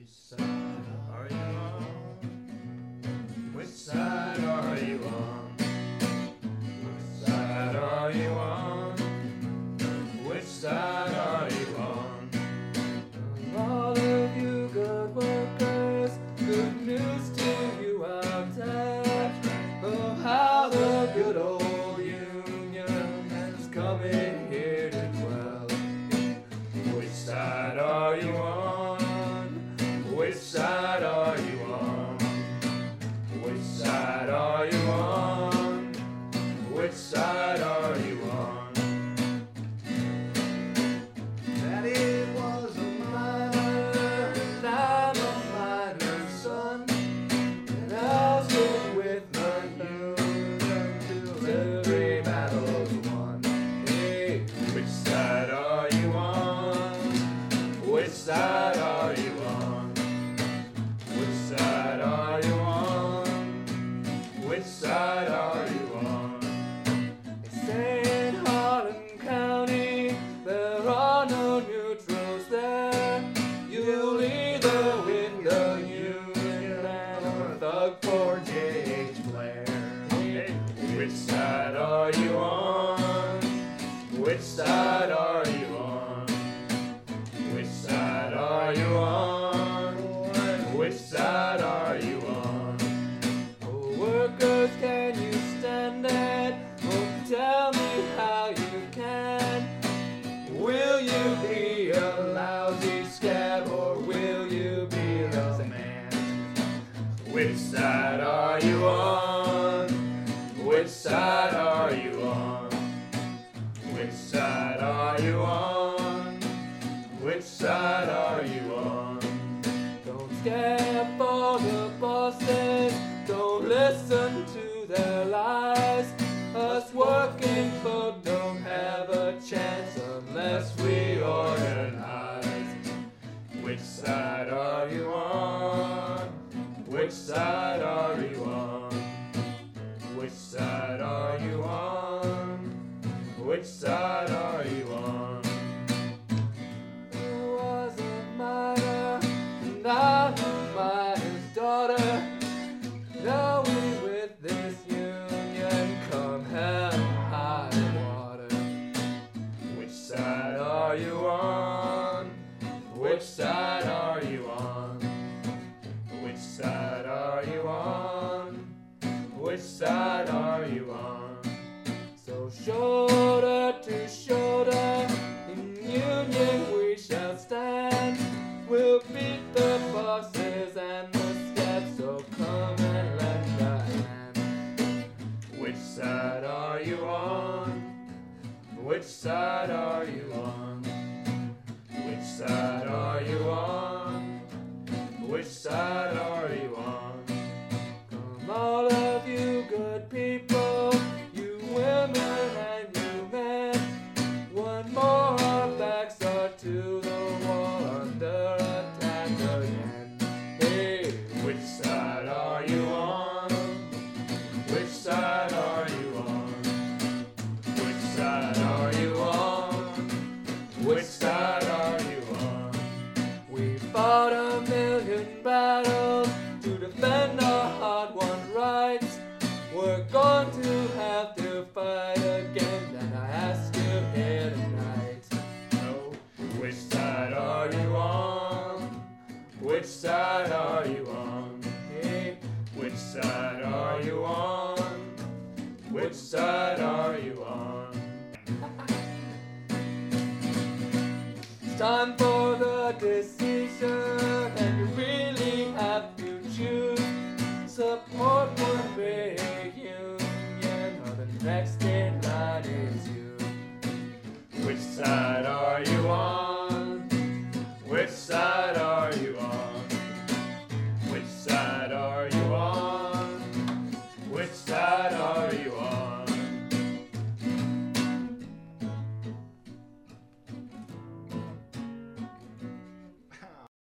side are you on? Which side are you on? Which side are you on? Which side are you on? All of you good workers, good news to you out there. Oh, how the good old union has come in here to dwell. Which side are you on? Which side are you on? Which side are you on? Which side are you on? Daddy was a miner, and I'm a miner's son, and I'll stick with my union till every battle's won. Hey, Which side are you on? Which side are you on? Which side are you on? Which side are you on? they say in Harlan County there are no neutrals there. You'll either win the union or thug for J.H. Blair. Hey, which side are you on? Which side are you on? Which side are you on? Which side are you on? Oh, workers, can you stand it? Oh, tell me how you can. Will you be a lousy scab or will you be the man? Which side are you on? Which side are you on? Which side are you on? Which side are you on? Don't scab for the bosses, don't listen to their lies. Us working folk don't have a chance unless we organize. Which side are you on? Which side are you on? Which side are you on? Which side are you on? There was a miner, and I'm a miner's daughter. Now we with this union come hell and high water. Which side are you on? Which side are you on? Which side are you on? Which side are you on? So shoulder to shoulder, in union we shall stand. We'll beat the bosses and the scabs, so come and lend a hand. Which side are you on? Which side are you on? Which side are you on? Which side are you on? Come all of you good people, you women and you men. One more, our backs are to the wall under attack again. Hey, Which side are you on? Which side are you on? Which side are you on? Which side are you on? we fought a million battles to defend our hard-won rights. We're going to have to fight again, and I ask you here tonight. No. Which side are you on? Which side are you on? Hey, Which side are you on? Which side are you on? it's time for the decision, and you really have to choose. Support one big union, or the next in line is you. Which side